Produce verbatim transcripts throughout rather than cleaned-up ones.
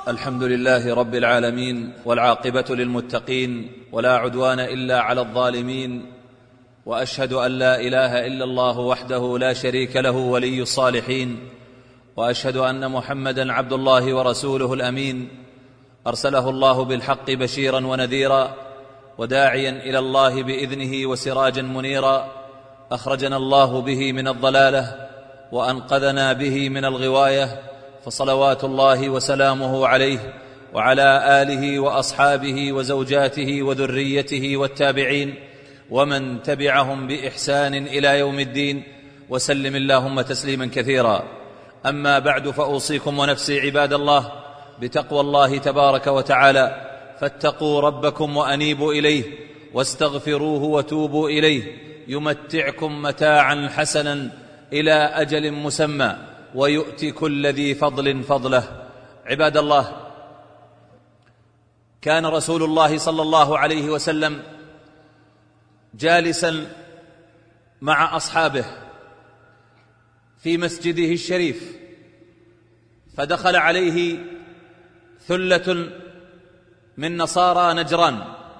الحمد لله رب العالمين، والعاقبة للمتقين، ولا عدوان إلا على الظالمين، وأشهد أن لا إله إلا الله وحده لا شريك له ولي الصالحين، وأشهد أن محمدًا عبد الله ورسوله الأمين، أرسله الله بالحق بشيرًا ونذيرًا وداعيًا إلى الله بإذنه وسراجًا منيرًا، أخرجنا الله به من الضلالة وأنقذنا به من الغواية، فصلوات الله وسلامه عليه وعلى آله وأصحابه وزوجاته وذريته والتابعين ومن تبعهم بإحسان إلى يوم الدين، وسلم اللهم تسليما كثيرا. أما بعد، فأوصيكم ونفسي عباد الله بتقوى الله تبارك وتعالى، فاتقوا ربكم وأنيبوا إليه واستغفروه وتوبوا إليه، يمتعكم متاعا حسنا إلى أجل مسمى، ويؤتي كل ذي فضل فضله. عباد الله، كان رسول الله صلى الله عليه وسلم جالسا مع أصحابه في مسجده الشريف، فدخل عليه ثلة من نصارى نجران،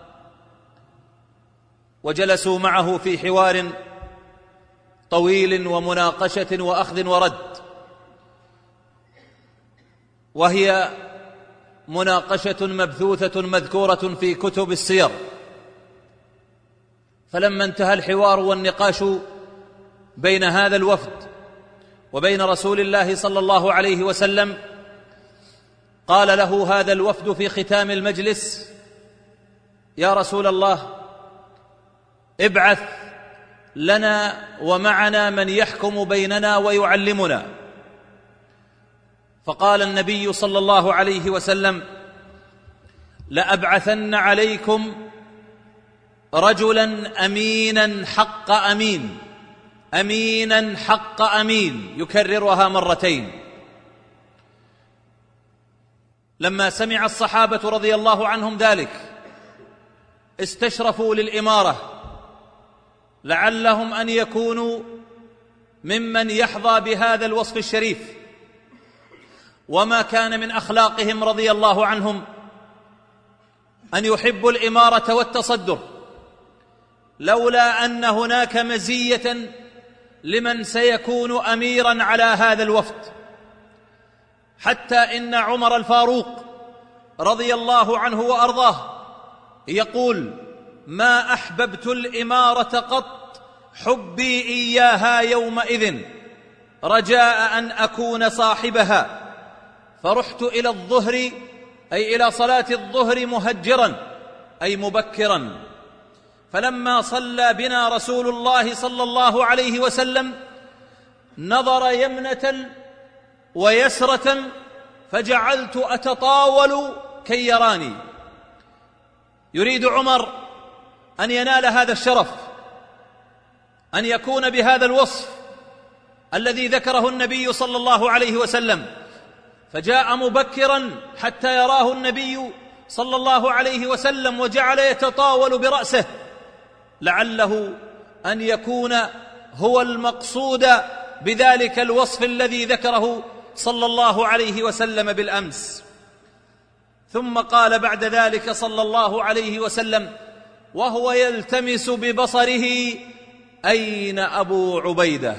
وجلسوا معه في حوار طويل ومناقشة وأخذ ورد، وهي مناقشة مبثوثة مذكورة في كتب السير. فلما انتهى الحوار والنقاش بين هذا الوفد وبين رسول الله صلى الله عليه وسلم، قال له هذا الوفد في ختام المجلس: يا رسول الله، ابعث لنا ومعنا من يحكم بيننا ويعلمنا. فقال النبي صلى الله عليه وسلم: لأبعثن عليكم رجلا أمينا حق أمين، أمينا حق أمين، يكررها مرتين. لما سمع الصحابة رضي الله عنهم ذلك استشرفوا للإمارة، لعلهم أن يكونوا ممن يحظى بهذا الوصف الشريف. وما كان من أخلاقهم رضي الله عنهم أن يحبوا الإمارة والتصدر، لولا أن هناك مزية لمن سيكون أميراً على هذا الوفد، حتى إن عمر الفاروق رضي الله عنه وأرضاه يقول: ما أحببت الإمارة قط حبي إياها يومئذ، رجاء أن أكون صاحبها. فرحت إلى الظهر، أي إلى صلاة الظهر، مهجرا أي مبكرا، فلما صلى بنا رسول الله صلى الله عليه وسلم نظر يمنة ويسرة، فجعلت أتطاول كي يراني. يريد عمر أن ينال هذا الشرف، أن يكون بهذا الوصف الذي ذكره النبي صلى الله عليه وسلم، فجاء مبكرا حتى يراه النبي صلى الله عليه وسلم، وجعل يتطاول برأسه، لعله أن يكون هو المقصود بذلك الوصف الذي ذكره صلى الله عليه وسلم بالأمس. ثم قال بعد ذلك صلى الله عليه وسلم وهو يلتمس ببصره: أين أبو عبيدة؟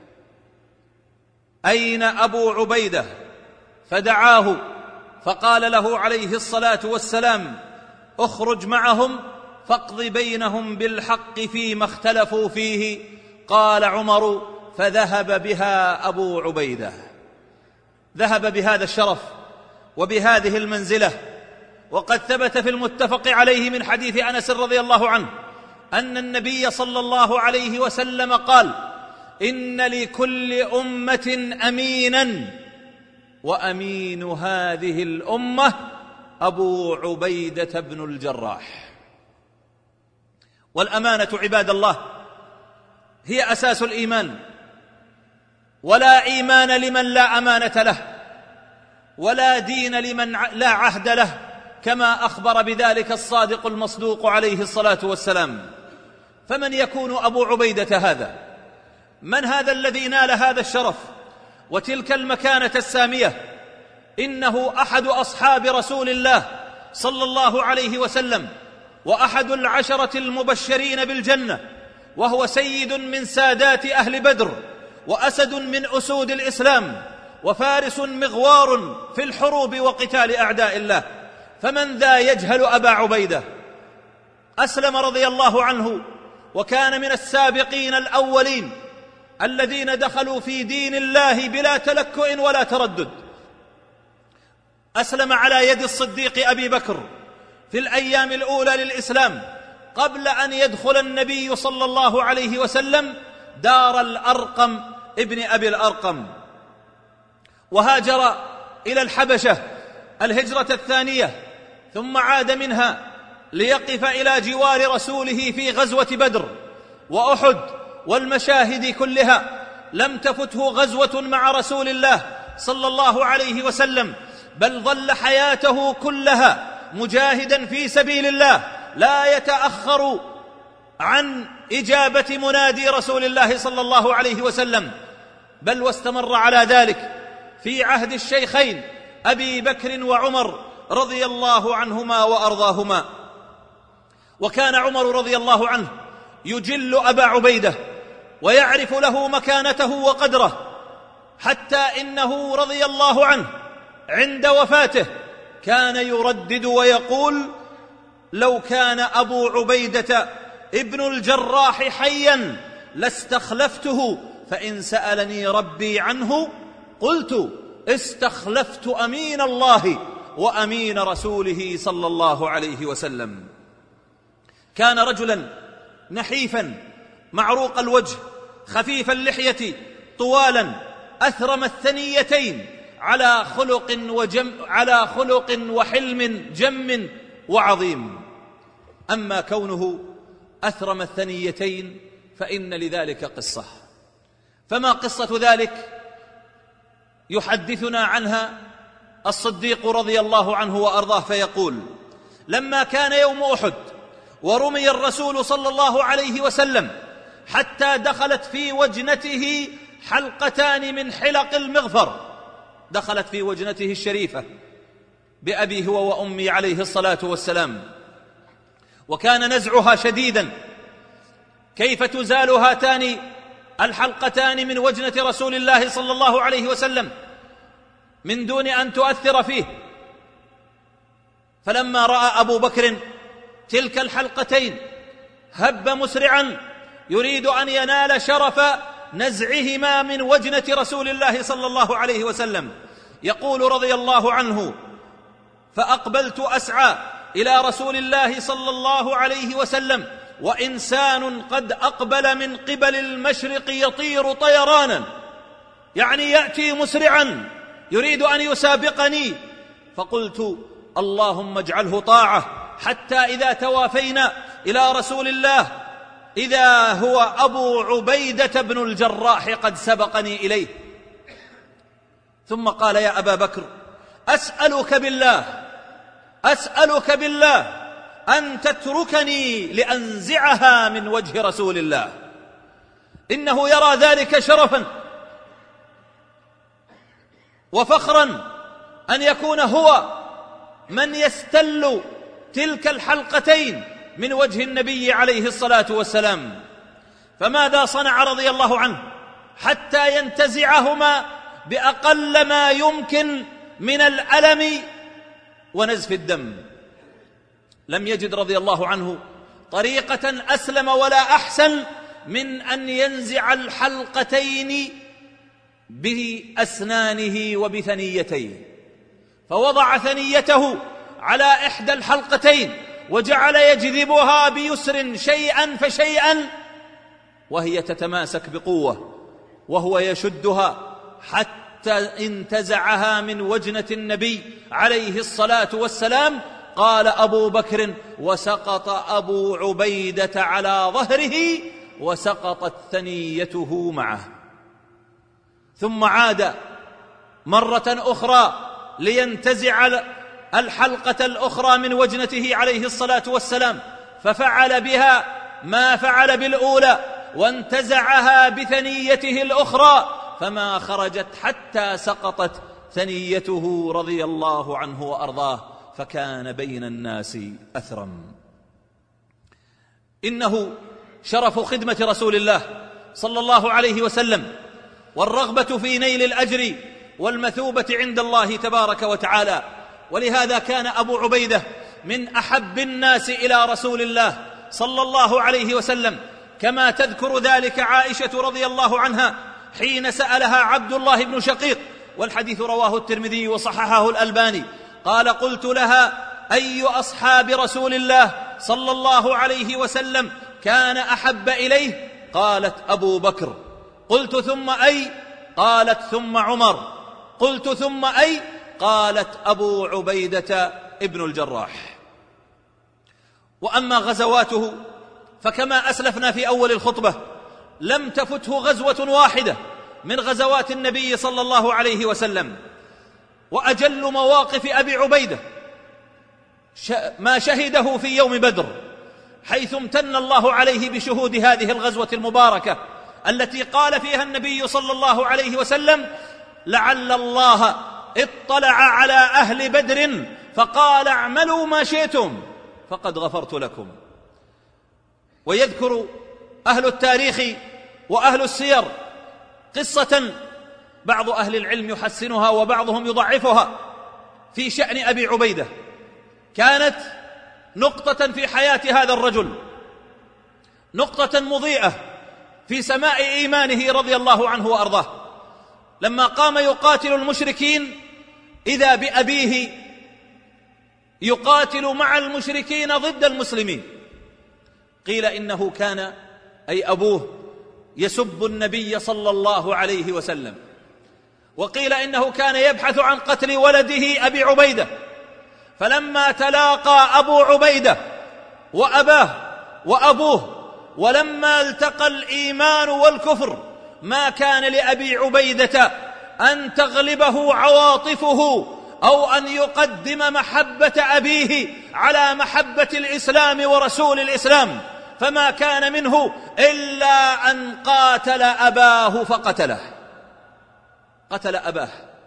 أين أبو عبيدة؟ فدعاه، فقال له عليه الصلاة والسلام: اخرج معهم فاقض بينهم بالحق فيما اختلفوا فيه. قال عمر: فذهب بها أبو عبيدة. ذهب بهذا الشرف وبهذه المنزلة. وقد ثبت في المتفق عليه من حديث أنس رضي الله عنه أن النبي صلى الله عليه وسلم قال: إن لكل أمة أمينا، وأمين هذه الأمة أبو عبيدة بن الجراح. والأمانة عباد الله هي أساس الإيمان، ولا إيمان لمن لا أمانة له، ولا دين لمن لا عهد له، كما أخبر بذلك الصادق المصدوق عليه الصلاة والسلام. فمن يكون أبو عبيدة هذا؟ من هذا الذي نال هذا الشرف وتلك المكانة السامية؟ إنه أحد أصحاب رسول الله صلى الله عليه وسلم، وأحد العشرة المبشرين بالجنة، وهو سيد من سادات أهل بدر، وأسد من أسود الإسلام، وفارس مغوار في الحروب وقتال أعداء الله. فمن ذا يجهل أبا عبيدة؟ أسلم رضي الله عنه، وكان من السابقين الأولين الذين دخلوا في دين الله بلا تلكؤ ولا تردد. أسلم على يد الصديق أبي بكر في الأيام الأولى للإسلام، قبل أن يدخل النبي صلى الله عليه وسلم دار الأرقم ابن أبي الأرقم، وهاجر إلى الحبشة الهجرة الثانية، ثم عاد منها ليقف إلى جوار رسوله في غزوة بدر وأحد والمشاهد كلها. لم تفته غزوة مع رسول الله صلى الله عليه وسلم، بل ظل حياته كلها مجاهدا في سبيل الله، لا يتأخر عن إجابة منادي رسول الله صلى الله عليه وسلم، بل واستمر على ذلك في عهد الشيخين أبي بكر وعمر رضي الله عنهما وأرضاهما. وكان عمر رضي الله عنه يجل أبا عبيدة ويعرف له مكانته وقدره، حتى إنه رضي الله عنه عند وفاته كان يردد ويقول: لو كان أبو عبيدة ابن الجراح حيا لاستخلفته، فإن سألني ربي عنه قلت استخلفت أمين الله وأمين رسوله صلى الله عليه وسلم. كان رجلا نحيفا معروق الوجه خفيف اللحية طوالا أثرم الثنيتين، على خلق وجم على خلق وحلم جم وعظيم. أما كونه أثرم الثنيتين فإن لذلك قصة، فما قصة ذلك؟ يحدثنا عنها الصديق رضي الله عنه وأرضاه فيقول: لما كان يوم أحد ورمي الرسول صلى الله عليه وسلم حتى دخلت في وجنته حلقتان من حلق المغفر، دخلت في وجنته الشريفة بأبي هو وأمي عليه الصلاة والسلام، وكان نزعها شديدا. كيف تزال هاتان الحلقتان من وجنة رسول الله صلى الله عليه وسلم من دون أن تؤثر فيه؟ فلما رأى أبو بكر تلك الحلقتين هب مسرعا يريد أن ينال شرف نزعهما من وجنة رسول الله صلى الله عليه وسلم. يقول رضي الله عنه: فأقبلت أسعى إلى رسول الله صلى الله عليه وسلم وإنسان قد أقبل من قبل المشرق يطير طيرانا، يعني يأتي مسرعا يريد أن يسابقني. فقلت: اللهم اجعله طاعة، حتى إذا توافينا إلى رسول الله إذا هو أبو عبيدة بن الجراح قد سبقني إليه. ثم قال: يا أبا بكر، أسألك بالله أسألك بالله أن تتركني لأنزعها من وجه رسول الله، إنه يرى ذلك شرفا وفخرا أن يكون هو من يستل تلك الحلقتين من وجه النبي عليه الصلاة والسلام. فماذا صنع رضي الله عنه حتى ينتزعهما بأقل ما يمكن من الألم ونزف الدم؟ لم يجد رضي الله عنه طريقة أسلم ولا أحسن من أن ينزع الحلقتين بأسنانه وبثنيتيه، فوضع ثنيته على إحدى الحلقتين وجعل يجذبها بيسر شيئا فشيئا، وهي تتماسك بقوة، وهو يشدها حتى انتزعها من وجنة النبي عليه الصلاة والسلام. قال أبو بكر: وسقط أبو عبيدة على ظهره وسقطت ثنيته معه. ثم عاد مرة أخرى لينتزع الحلقة الأخرى من وجنته عليه الصلاة والسلام، ففعل بها ما فعل بالأولى وانتزعها بثنيته الأخرى، فما خرجت حتى سقطت ثنيته رضي الله عنه وأرضاه، فكان بين الناس أثرم. إنه شرف خدمة رسول الله صلى الله عليه وسلم والرغبة في نيل الأجر والمثوبة عند الله تبارك وتعالى، ولهذا كان أبو عبيدة من أحب الناس إلى رسول الله صلى الله عليه وسلم، كما تذكر ذلك عائشة رضي الله عنها حين سألها عبد الله بن شقيق، والحديث رواه الترمذي وصححه الألباني، قال: قلت لها: أي أصحاب رسول الله صلى الله عليه وسلم كان أحب إليه؟ قالت: أبو بكر. قلت: ثم أي؟ قالت: ثم عمر. قلت: ثم أي؟ قالت: أبو عبيدة ابن الجراح. وأما غزواته فكما أسلفنا في أول الخطبة لم تفته غزوة واحدة من غزوات النبي صلى الله عليه وسلم. وأجل مواقف أبي عبيدة ما شهده في يوم بدر، حيث امتن الله عليه بشهود هذه الغزوة المباركة التي قال فيها النبي صلى الله عليه وسلم: لعل الله اطلع على أهل بدر فقال: اعملوا ما شئتم فقد غفرت لكم. ويذكر أهل التاريخ وأهل السير قصة بعض أهل العلم يحسنها وبعضهم يضعفها في شأن أبي عبيدة، كانت نقطة في حياة هذا الرجل، نقطة مضيئة في سماء إيمانه رضي الله عنه وأرضاه. لما قام يقاتل المشركين إذا بأبيه يقاتل مع المشركين ضد المسلمين. قيل إنه كان أي أبوه يسب النبي صلى الله عليه وسلم، وقيل إنه كان يبحث عن قتل ولده أبي عبيدة، فلما تلاقى أبو عبيدة وأباه وأبوه ولما التقى الإيمان والكفر ما كان لأبي عبيدة أن تغلبه عواطفه أو أن يقدم محبة أبيه على محبة الإسلام ورسول الإسلام، فما كان منه إلا أن قاتل أباه فقتله، قتل أباه.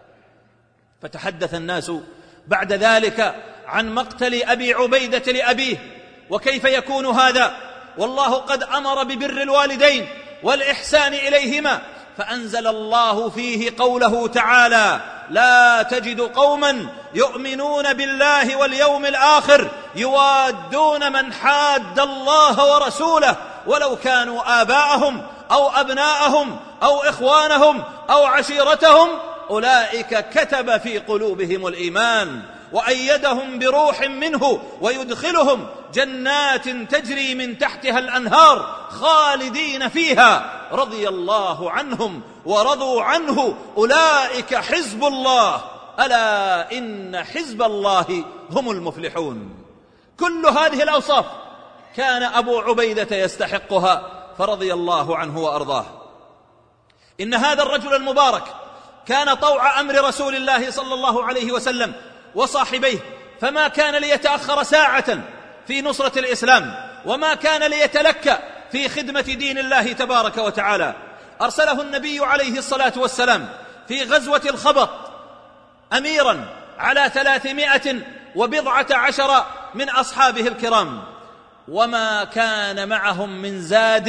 فتحدث الناس بعد ذلك عن مقتل أبي عبيدة لأبيه، وكيف يكون هذا والله قد أمر ببر الوالدين والإحسان إليهما، فأنزل الله فيه قوله تعالى: لا تجد قوما يؤمنون بالله واليوم الآخر يوادون من حاد الله ورسوله ولو كانوا آباءهم أو أبناءهم أو إخوانهم أو عشيرتهم أولئك كتب في قلوبهم الإيمان وأيدهم بروح منه ويدخلهم جنات تجري من تحتها الأنهار خالدين فيها رضي الله عنهم ورضوا عنه أولئك حزب الله ألا إن حزب الله هم المفلحون. كل هذه الأوصاف كان أبو عبيدة يستحقها فرضي الله عنه وأرضاه. إن هذا الرجل المبارك كان طوع أمر رسول الله صلى الله عليه وسلم وصاحبيه، فما كان ليتأخر ساعة في نصرة الإسلام، وما كان ليتلكأ في خدمة دين الله تبارك وتعالى. أرسله النبي عليه الصلاة والسلام في غزوة الخبط أميرا على ثلاثمائة وبضعة عشر من أصحابه الكرام، وما كان معهم من زاد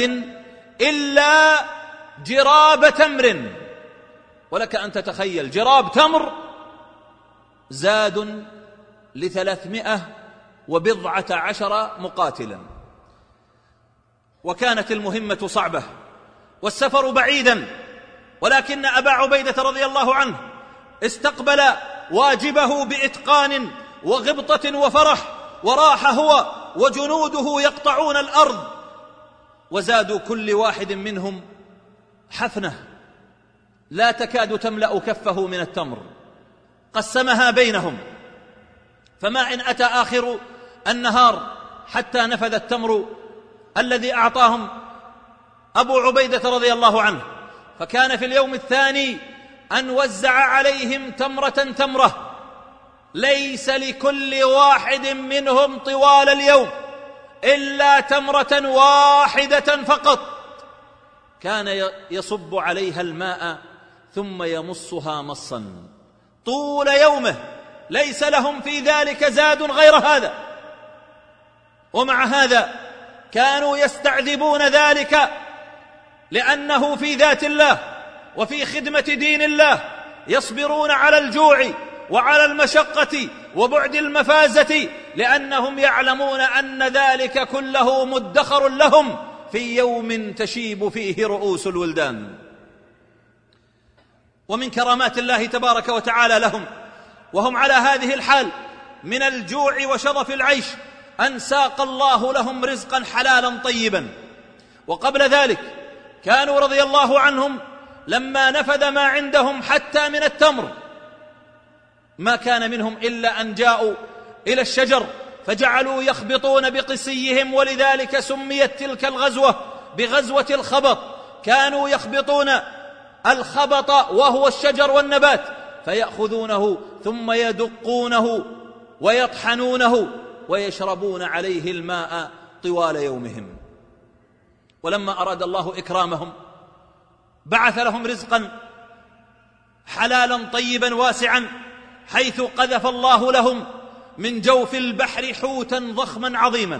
إلا جراب تمر. ولك أن تتخيل جراب تمر زاد لثلاثمائة وبضعة عشر مقاتلا. وكانت المهمة صعبة والسفر بعيدا، ولكن أبا عبيدة رضي الله عنه استقبل واجبه بإتقان وغبطة وفرح، وراح هو وجنوده يقطعون الأرض، وزادوا كل واحد منهم حفنة لا تكاد تملأ كفه من التمر، قسمها بينهم، فما إن أتى آخر النهار حتى نفذ التمر الذي أعطاهم أبو عبيدة رضي الله عنه. فكان في اليوم الثاني أن وزع عليهم تمرة تمرة، ليس لكل واحد منهم طوال اليوم إلا تمرة واحدة فقط، كان يصب عليها الماء ثم يمصها مصا طول يومه ليس لهم في ذلك زاد غير هذا، ومع هذا كانوا يستعذبون ذلك لأنه في ذات الله وفي خدمة دين الله، يصبرون على الجوع وعلى المشقة وبعد المفازة، لأنهم يعلمون أن ذلك كله مدخر لهم في يوم تشيب فيه رؤوس الولدان. ومن كرامات الله تبارك وتعالى لهم وهم على هذه الحال من الجوع وشظف العيش أن ساق الله لهم رزقا حلالا طيبا. وقبل ذلك كانوا رضي الله عنهم لما نفذ ما عندهم حتى من التمر ما كان منهم إلا أن جاءوا إلى الشجر فجعلوا يخبطون بقسيهم، ولذلك سميت تلك الغزوة بغزوة الخبط. كانوا يخبطون الخبط وهو الشجر والنبات فيأخذونه ثم يدقونه ويطحنونه ويشربون عليه الماء طوال يومهم. ولما أراد الله إكرامهم بعث لهم رزقا حلالا طيبا واسعا، حيث قذف الله لهم من جوف البحر حوتا ضخما عظيما.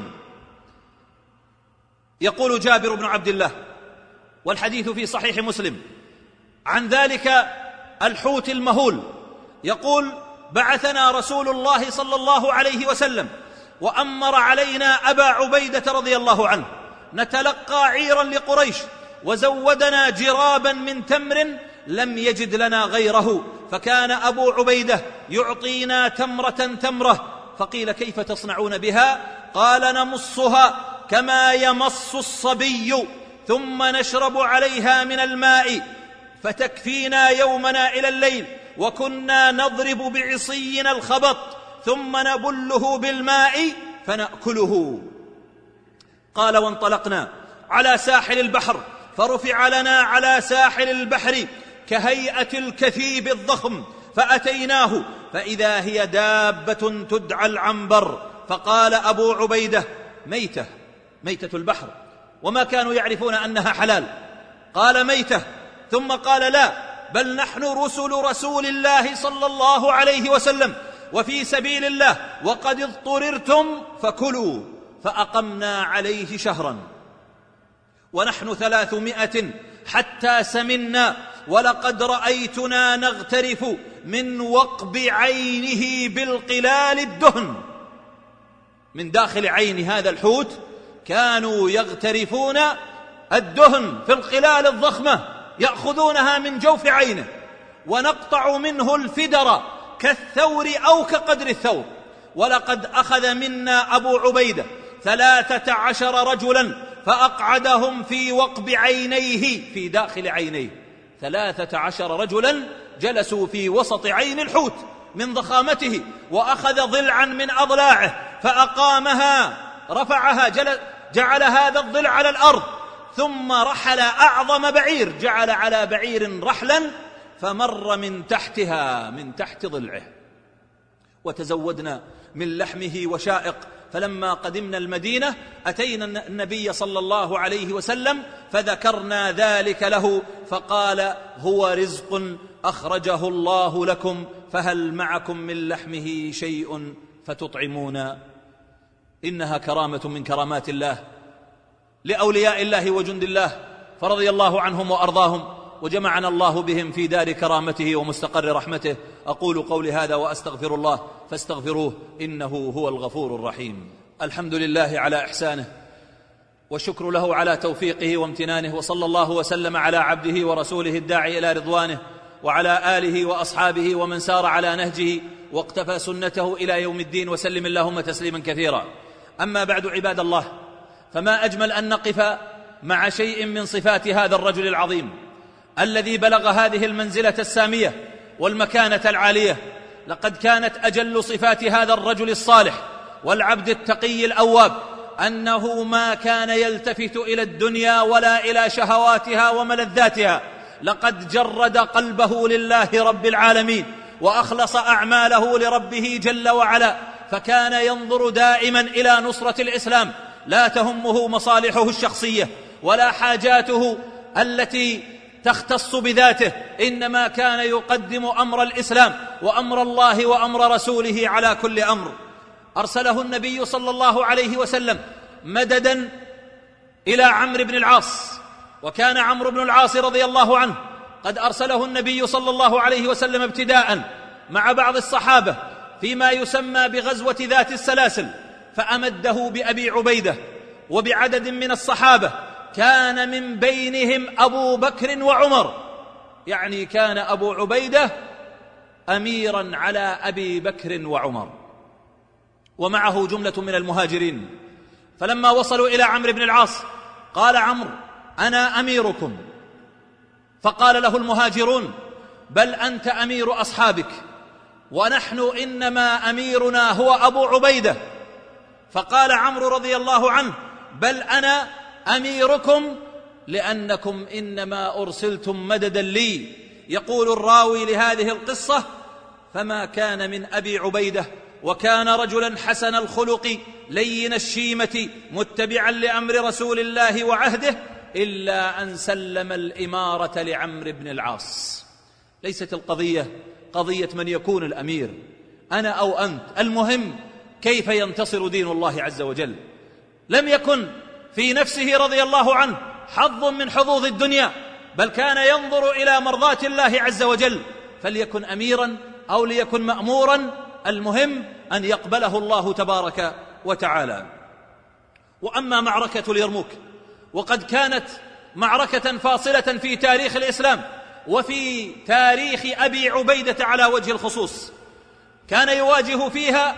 يقول جابر بن عبد الله والحديث في صحيح مسلم عن ذلك الحوت المهول، يقول: بعثنا رسول الله صلى الله عليه وسلم وأمر علينا أبا عبيدة رضي الله عنه نتلقى عيرا لقريش، وزودنا جرابا من تمر لم يجد لنا غيره، فكان أبو عبيدة يعطينا تمرة تمرة. فقيل: كيف تصنعون بها؟ قال: نمصها كما يمص الصبي ثم نشرب عليها من الماء فتكفينا يومنا إلى الليل، وكنا نضرب بعصينا الخبط ثم نبله بالماء فنأكله. قال: وانطلقنا على ساحل البحر فرفع لنا على ساحل البحر كهيئة الكثيب الضخم، فأتيناه فإذا هي دابة تدعى العنبر، فقال أبو عبيدة: ميتة ميتة البحر، وما كانوا يعرفون أنها حلال. قال: ميتة. ثم قال: لا، بل نحن رسل رسول الله صلى الله عليه وسلم وفي سبيل الله، وقد اضطررتم فكلوا. فأقمنا عليه شهرا ونحن ثلاثمائة حتى سمنا، ولقد رأيتنا نغترف من وقب عينه بالقلال الدهن. من داخل عين هذا الحوت كانوا يغترفون الدهن في القلال الضخمة، يأخذونها من جوف عينه، ونقطع منه الفدر كالثور أو كقدر الثور. ولقد أخذ منا أبو عبيدة ثلاثة عشر رجلا فأقعدهم في وقب عينيه، في داخل عينيه ثلاثة عشر رجلا جلسوا في وسط عين الحوت من ضخامته، وأخذ ضلعا من أضلاعه فأقامها، رفعها، جعل هذا الضلع على الأرض، ثم رحل أعظم بعير، جعل على بعير رحلا فمر من تحتها، من تحت ضلعه. وتزودنا من لحمه وشائق، فلما قدمنا المدينة أتينا النبي صلى الله عليه وسلم فذكرنا ذلك له، فقال: هو رزق أخرجه الله لكم، فهل معكم من لحمه شيء فتطعمون؟ إنها كرامة من كرامات الله لأولياء الله وجند الله، فرضي الله عنهم وأرضاهم، وجمعنا الله بهم في دار كرامته ومستقر رحمته. أقول قولي هذا وأستغفر الله فاستغفروه إنه هو الغفور الرحيم. الحمد لله على إحسانه، والشكر له على توفيقه وامتنانه، وصلى الله وسلم على عبده ورسوله الداعي إلى رضوانه، وعلى آله وأصحابه ومن سار على نهجه واقتفى سنته إلى يوم الدين، وسلم اللهم تسليما كثيرا. أما بعد، عباد الله، فما أجمل أن نقف مع شيء من صفات هذا الرجل العظيم الذي بلغ هذه المنزلة السامية والمكانة العالية. لقد كانت أجل صفات هذا الرجل الصالح والعبد التقي الأواب أنه ما كان يلتفت إلى الدنيا ولا إلى شهواتها وملذاتها، لقد جرد قلبه لله رب العالمين وأخلص أعماله لربه جل وعلا، فكان ينظر دائما إلى نصرة الإسلام، لا تهمه مصالحه الشخصية ولا حاجاته التي تختص بذاته، إنما كان يقدم أمر الإسلام وأمر الله وأمر رسوله على كل أمر. أرسله النبي صلى الله عليه وسلم مددا إلى عمرو بن العاص، وكان عمرو بن العاص رضي الله عنه قد أرسله النبي صلى الله عليه وسلم ابتداء مع بعض الصحابة فيما يسمى بغزوة ذات السلاسل، فأمده بأبي عبيدة وبعدد من الصحابة كان من بينهم أبو بكر وعمر، يعني كان أبو عبيدة أميرا على أبي بكر وعمر، ومعه جملة من المهاجرين. فلما وصلوا إلى عمرو بن العاص قال عمرو: أنا أميركم. فقال له المهاجرون: بل أنت أمير أصحابك، ونحن إنما أميرنا هو أبو عبيدة. فقال عمرو رضي الله عنه: بل أنا أميركم لأنكم إنما أرسلتم مددا لي. يقول الراوي لهذه القصة: فما كان من أبي عبيدة، وكان رجلا حسن الخلق لين الشيمة متبعا لأمر رسول الله وعهده، إلا أن سلم الإمارة لعمرو بن العاص. ليست القضية قضية من يكون الأمير، أنا أو أنت، المهم كيف ينتصر دين الله عز وجل. لم يكن في نفسه رضي الله عنه حظ من حظوظ الدنيا، بل كان ينظر إلى مرضاة الله عز وجل، فليكن أميرا أو ليكن مأمورا، المهم أن يقبله الله تبارك وتعالى. وأما معركة اليرموك، وقد كانت معركة فاصلة في تاريخ الإسلام وفي تاريخ أبي عبيدة على وجه الخصوص، كان يواجه فيها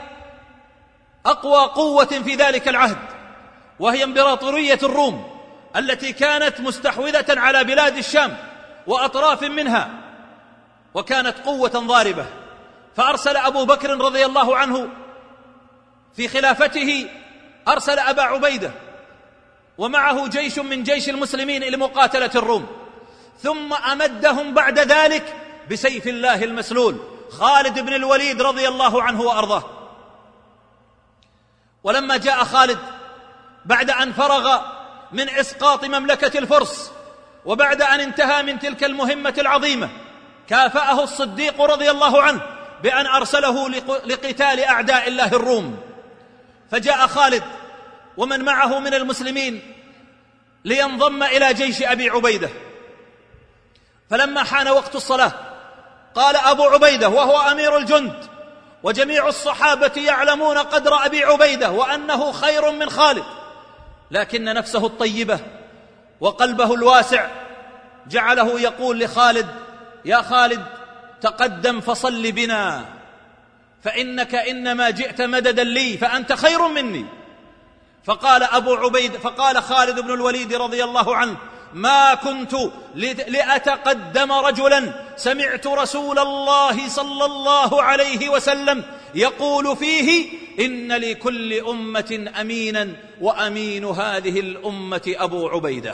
أقوى قوة في ذلك العهد، وهي إمبراطورية الروم التي كانت مستحوذة على بلاد الشام وأطراف منها، وكانت قوة ضاربة. فأرسل أبو بكر رضي الله عنه في خلافته أرسل أبا عبيدة ومعه جيش من جيش المسلمين لمقاتلة الروم، ثم أمدهم بعد ذلك بسيف الله المسلول خالد بن الوليد رضي الله عنه وأرضاه. ولما جاء خالد بعد أن فرغ من إسقاط مملكة الفرس وبعد أن انتهى من تلك المهمة العظيمة، كافأه الصديق رضي الله عنه بأن أرسله لقتال أعداء الله الروم. فجاء خالد ومن معه من المسلمين لينضم إلى جيش أبي عبيدة. فلما حان وقت الصلاة قال أبو عبيدة وهو أمير الجند وجميع الصحابة يعلمون قدر أبي عبيدة وأنه خير من خالد، لكن نفسه الطيبة وقلبه الواسع جعله يقول لخالد: يا خالد تقدم فصل بنا، فإنك إنما جئت مددا لي، فأنت خير مني. فقال أبو عبيد فقال خالد بن الوليد رضي الله عنه: ما كنت لأتقدم رجلا سمعت رسول الله صلى الله عليه وسلم يقول فيه: إن لكل أمة أمينا وأمين هذه الأمة أبو عبيدة.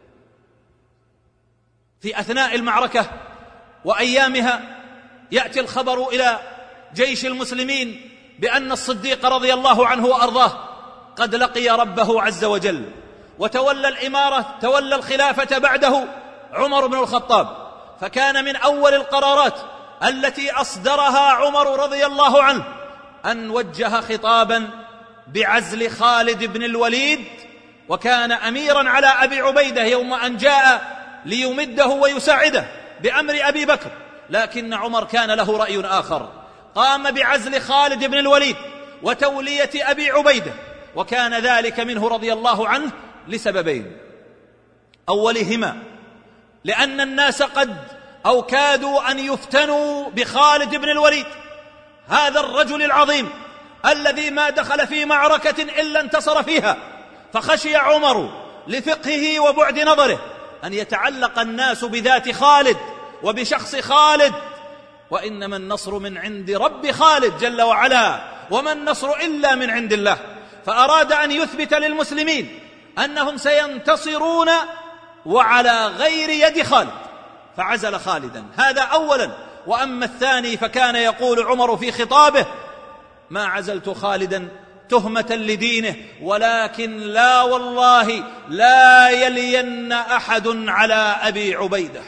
في أثناء المعركة وأيامها يأتي الخبر إلى جيش المسلمين بأن الصديق رضي الله عنه وأرضاه قد لقي ربه عز وجل، وتولى الإمارة تولى الخلافة بعده عمر بن الخطاب. فكان من أول القرارات التي أصدرها عمر رضي الله عنه أن وجه خطابا بعزل خالد بن الوليد، وكان أميرا على أبي عبيدة يوم أن جاء ليمده ويساعده بأمر أبي بكر، لكن عمر كان له رأي آخر، قام بعزل خالد بن الوليد وتولية أبي عبيدة، وكان ذلك منه رضي الله عنه لسببين: أولهما لأن الناس قد أو كادوا أن يفتنوا بخالد بن الوليد، هذا الرجل العظيم الذي ما دخل في معركة إلا انتصر فيها، فخشي عمر لفقهه وبعد نظره أن يتعلق الناس بذات خالد وبشخص خالد، وإنما النصر من عند رب خالد جل وعلا، وما النصر إلا من عند الله. فأراد أن يثبت للمسلمين أنهم سينتصرون وعلى غير يد خالد، فعزل خالدا، هذا أولا. وأما الثاني فكان يقول عمر في خطابه: ما عزلت خالدا تهمة لدينه، ولكن لا والله لا يلين أحد على أبي عبيدة.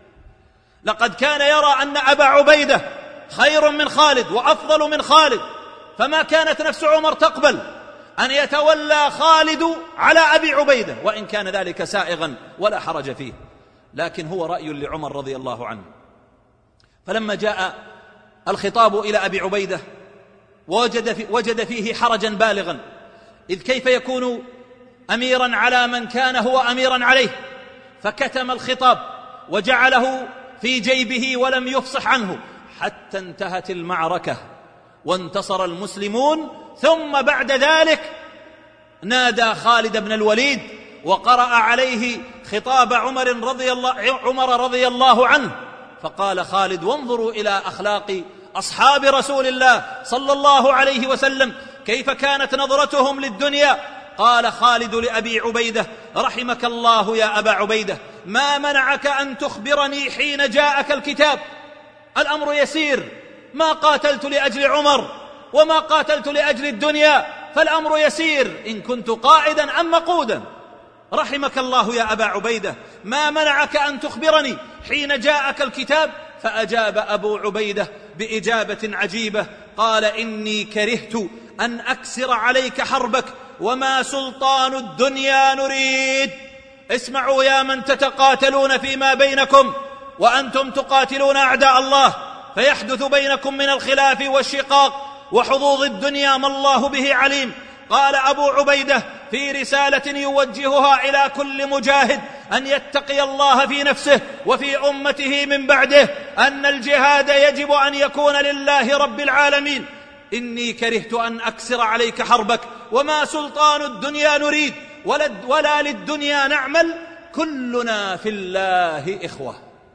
لقد كان يرى أن أبا عبيدة خير من خالد وأفضل من خالد، فما كانت نفس عمر تقبل أن يتولى خالد على أبي عبيدة، وإن كان ذلك سائغا ولا حرج فيه، لكن هو رأي لعمر رضي الله عنه. فلما جاء الخطاب إلى أبي عبيدة وجد, في وجد فيه حرجا بالغا، إذ كيف يكون أميرا على من كان هو أميرا عليه، فكتم الخطاب وجعله في جيبه ولم يفصح عنه حتى انتهت المعركة وانتصر المسلمون. ثم بعد ذلك نادى خالد بن الوليد وقرأ عليه خطاب عمر رضي الله, عمر رضي الله عنه، فقال خالد: وانظروا إلى أخلاق أصحاب رسول الله صلى الله عليه وسلم كيف كانت نظرتهم للدنيا. قال خالد لأبي عبيدة: رحمك الله يا أبا عبيدة، ما منعك أن تخبرني حين جاءك الكتاب؟ الأمر يسير، ما قاتلت لأجل عمر وما قاتلت لأجل الدنيا، فالأمر يسير إن كنت قائدا أم مقودا. رحمك الله يا أبا عبيدة، ما منعك أن تخبرني حين جاءك الكتاب؟ فأجاب أبو عبيدة بإجابة عجيبة، قال: إني كرهت أن أكسر عليك حربك وما سلطان الدنيا نريد. اسمعوا يا من تتقاتلون فيما بينكم وأنتم تقاتلون أعداء الله، فيحدث بينكم من الخلاف والشقاق وحظوظ الدنيا ما الله به عليم. قال أبو عبيدة في رسالة يوجهها إلى كل مجاهد أن يتقي الله في نفسه وفي أمته من بعده، أن الجهاد يجب أن يكون لله رب العالمين. إني كرهت أن أكسر عليك حربك وما سلطان الدنيا نريد ولا للدنيا نعمل، كلنا في الله إخوة،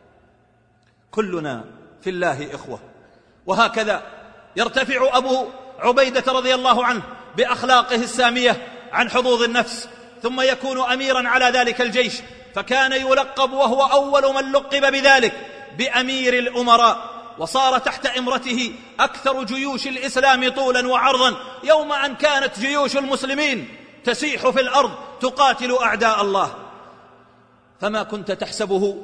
كلنا في الله إخوة. وهكذا يرتفع أبو عبيدة رضي الله عنه بأخلاقه السامية عن حظوظ النفس، ثم يكون أميرا على ذلك الجيش، فكان يلقب وهو أول من لقب بذلك بأمير الأمراء، وصار تحت إمرته أكثر جيوش الإسلام طولا وعرضا، يوم أن كانت جيوش المسلمين تسيح في الأرض تقاتل أعداء الله. فما كنت تحسبه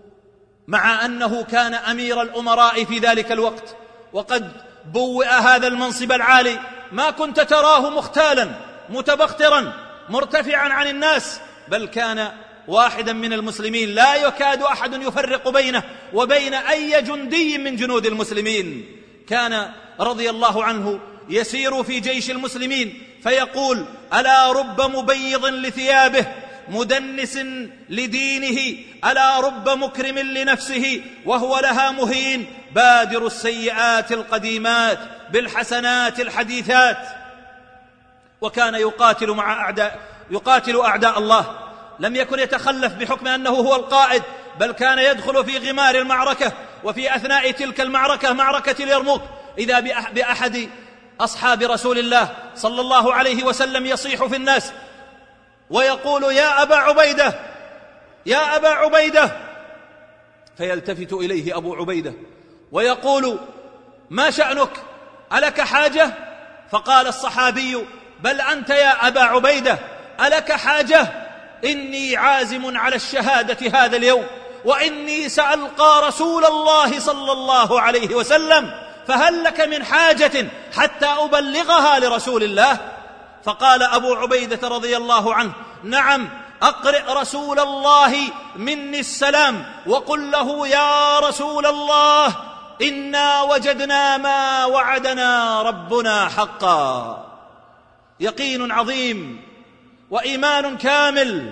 مع أنه كان أمير الأمراء في ذلك الوقت وقد بوئ هذا المنصب العالي، ما كنت تراه مختالا متبخترا مرتفعا عن الناس، بل كان واحدا من المسلمين لا يكاد أحد يفرق بينه وبين أي جندي من جنود المسلمين. كان رضي الله عنه يسير في جيش المسلمين فيقول: ألا رب مبيض لثيابه مدنس لدينه، ألا رب مكرم لنفسه وهو لها مهين، بادر السيئات القديمات بالحسنات الحديثات. وكان يقاتل مع أعداء يقاتل أعداء الله، لم يكن يتخلف بحكم أنه هو القائد، بل كان يدخل في غمار المعركة. وفي أثناء تلك المعركة، معركة اليرموك، إذا بأحد أصحاب رسول الله صلى الله عليه وسلم يصيح في الناس ويقول: يا أبا عبيدة، يا أبا عبيدة، فيلتفت إليه أبو عبيدة ويقول: ما شأنك؟ ألك حاجة؟ فقال الصحابي: بل أنت يا أبا عبيدة ألك حاجة؟ إني عازم على الشهادة هذا اليوم، وإني سألقى رسول الله صلى الله عليه وسلم، فهل لك من حاجة حتى أبلغها لرسول الله؟ فقال أبو عبيدة رضي الله عنه: نعم، أقرئ رسول الله مني السلام وقل له: يا رسول الله، إنا وجدنا ما وعدنا ربنا حقا. يقين عظيم وإيمان كامل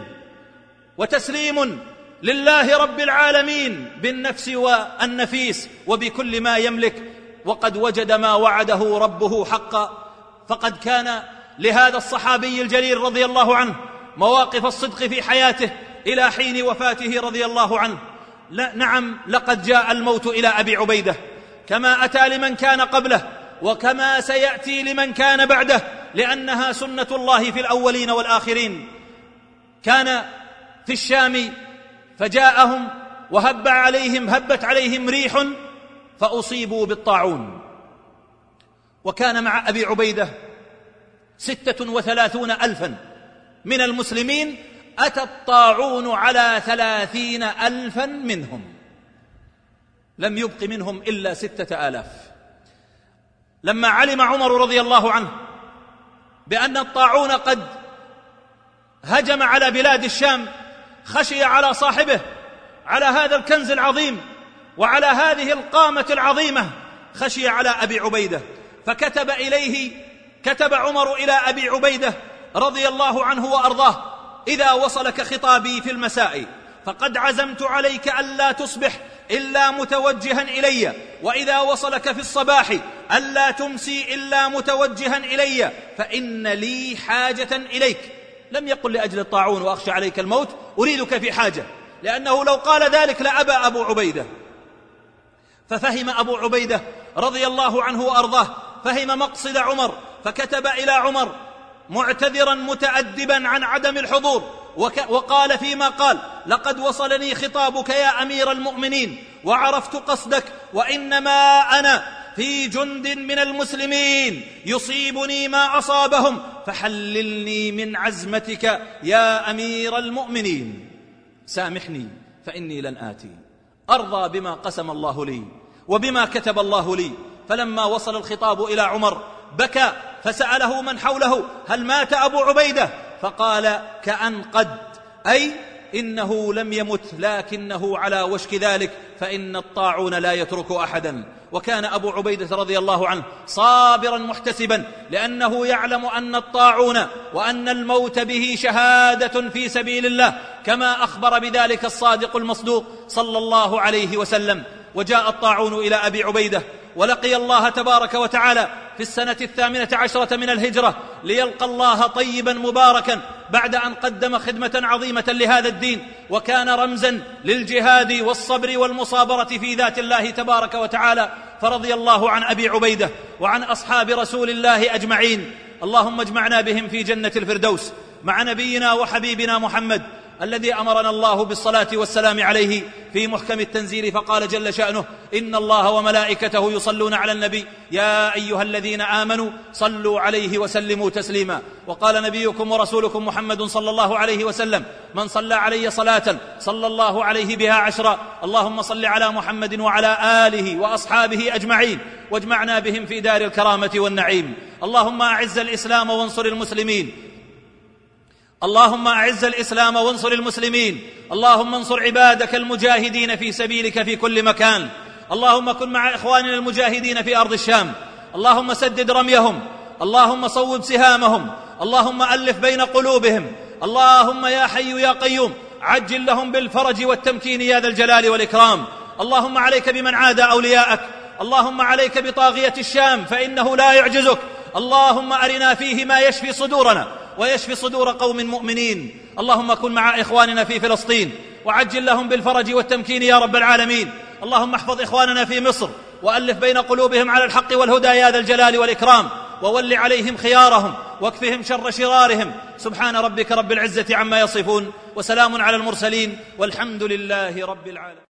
وتسليم لله رب العالمين بالنفس والنفيس وبكل ما يملك، وقد وجد ما وعده ربه حقا. فقد كان لهذا الصحابي الجليل رضي الله عنه مواقف الصدق في حياته إلى حين وفاته رضي الله عنه. لا نعم، لقد جاء الموت إلى أبي عبيدة كما أتى لمن كان قبله وكما سيأتي لمن كان بعده، لأنها سنة الله في الأولين والآخرين. كان في الشام فجاءهم وهب عليهم هبت عليهم ريح فأصيبوا بالطاعون، وكان مع أبي عبيدة ستة وثلاثون ألفا من المسلمين، أتى الطاعون على ثلاثين ألفا منهم، لم يبق منهم إلا ستة آلاف. لما علم عمر رضي الله عنه بأن الطاعون قد هجم على بلاد الشام، خشي على صاحبه، على هذا الكنز العظيم وعلى هذه القامة العظيمة، خشي على أبي عبيدة، فكتب إليه كتب عمر إلى أبي عبيدة رضي الله عنه وأرضاه: إذا وصلك خطابي في المساء فقد عزمت عليك ألا تصبح إلا متوجها إلي، وإذا وصلك في الصباح ألا تمسي إلا متوجها إلي، فإن لي حاجة إليك. لم يقل لأجل الطاعون وأخشى عليك الموت، أريدك في حاجة، لأنه لو قال ذلك لأبى أبو عبيدة. ففهم أبو عبيدة رضي الله عنه وأرضاه، فهم مقصد عمر، فكتب إلى عمر معتذرا متأدبا عن عدم الحضور، وقال فيما قال: لقد وصلني خطابك يا أمير المؤمنين وعرفت قصدك، وإنما أنا في جند من المسلمين يصيبني ما أصابهم، فحللني من عزمتك يا أمير المؤمنين، سامحني فإني لن آتي، أرضى بما قسم الله لي وبما كتب الله لي. فلما وصل الخطاب إلى عمر بكى، فسأله من حوله: هل مات أبو عبيدة؟ فقال: كأن قد، أي إنه لم يمت لكنه على وشك ذلك، فإن الطاعون لا يترك أحدا. وكان أبو عبيدة رضي الله عنه صابرا محتسبا، لأنه يعلم أن الطاعون وأن الموت به شهادة في سبيل الله، كما أخبر بذلك الصادق المصدوق صلى الله عليه وسلم. وجاء الطاعون إلى أبي عبيدة ولقي الله تبارك وتعالى في السنة الثامنة عشرة من الهجرة، ليلقى الله طيبا مباركا بعد أن قدم خدمة عظيمة لهذا الدين، وكان رمزا للجهاد والصبر والمصابرة في ذات الله تبارك وتعالى. فرضي الله عن أبي عبيدة وعن أصحاب رسول الله أجمعين، اللهم اجمعنا بهم في جنة الفردوس مع نبينا وحبيبنا محمد الذي أمرنا الله بالصلاة والسلام عليه في محكم التنزيل، فقال جل شأنه: إن الله وملائكته يصلون على النبي يا أيها الذين آمنوا صلوا عليه وسلموا تسليما. وقال نبيكم ورسولكم محمد صلى الله عليه وسلم: من صلى علي صلاة صلى الله عليه بها عشرا. اللهم صل على محمد وعلى آله وأصحابه أجمعين، واجمعنا بهم في دار الكرامة والنعيم. اللهم أعز الإسلام وانصر المسلمين، اللهم أعز الإسلام وانصر المسلمين، اللهم انصر عبادك المجاهدين في سبيلك في كل مكان. اللهم كن مع إخواننا المجاهدين في أرض الشام، اللهم سدد رميهم، اللهم صوب سهامهم، اللهم ألف بين قلوبهم، اللهم يا حي يا قيوم عجل لهم بالفرج والتمكين يا ذا الجلال والإكرام. اللهم عليك بمن عاد أولياءك، اللهم عليك بطاغية الشام فإنه لا يعجزك. اللهم أرنا فيه ما يشفي صدورنا ويشفي صدور قوم مؤمنين. اللهم كن مع إخواننا في فلسطين وعجل لهم بالفرج والتمكين يا رب العالمين. اللهم احفظ إخواننا في مصر وألف بين قلوبهم على الحق والهدى يا ذا الجلال والإكرام، وول عليهم خيارهم واكفهم شر شرارهم. سبحان ربك رب العزة عما يصفون، وسلام على المرسلين، والحمد لله رب العالمين.